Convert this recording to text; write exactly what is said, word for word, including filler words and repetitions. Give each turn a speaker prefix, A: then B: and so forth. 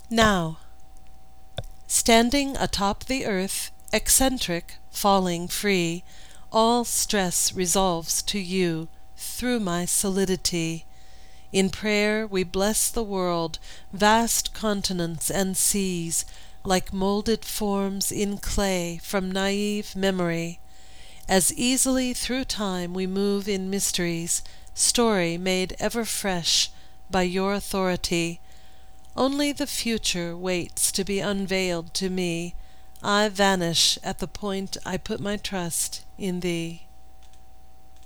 A: Now, standing atop the earth, eccentric, falling free, all stress resolves to you through my solidity. In prayer we bless the world, vast continents and seas, like molded forms in clay from naive memory. As easily through time we move in mysteries, story made ever fresh by your authority. Only the future waits to be unveiled to me. I vanish at the point I put my trust in thee.